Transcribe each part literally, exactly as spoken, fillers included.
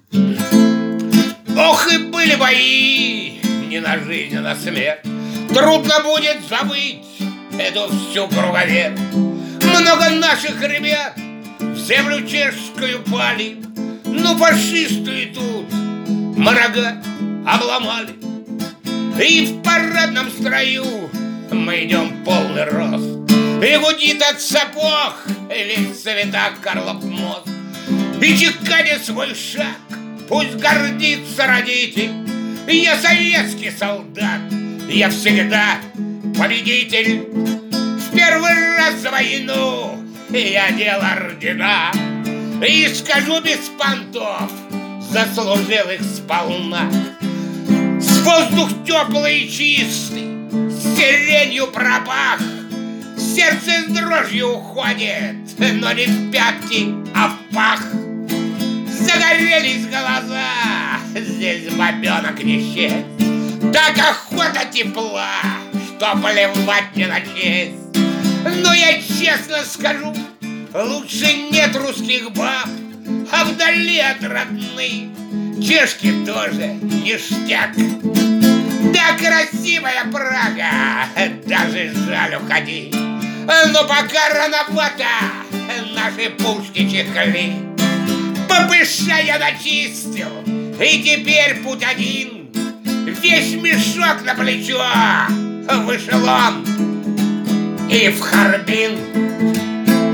Ох, и были бои, не на жизнь, а на смерть. Трудно будет забыть эту всю круговерть. Много наших ребят в землю чешскую пали, но фашисты и тут морога обломали. И в парадном строю мы идем полный рост, и гудит от сапог весь цветак Карлов мост. И чеканя свой шаг, пусть гордится родитель: я советский солдат, я всегда победитель. В первый раз за войну я одел ордена, и скажу без понтов, заслужил их сполна. С воздух теплый и чистый, с сиренью пропах, сердце с дрожью уходит, но не в пятки, а в пах. Загорелись глаза, здесь бабенок не счесть, так охота тепла, что плевать не на честь. Но я честно скажу, лучше нет русских баб, а вдали от родных чешки тоже ништяк. Да, красивая Прага, даже жаль уходить, но пока рановато наши пушки чехли. ППШ я начистил, и теперь путь один, весь мешок на плечо, в эшелон и в Харбин.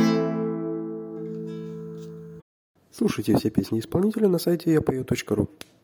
Слушайте все песни исполнителя на сайте я пою точка ру.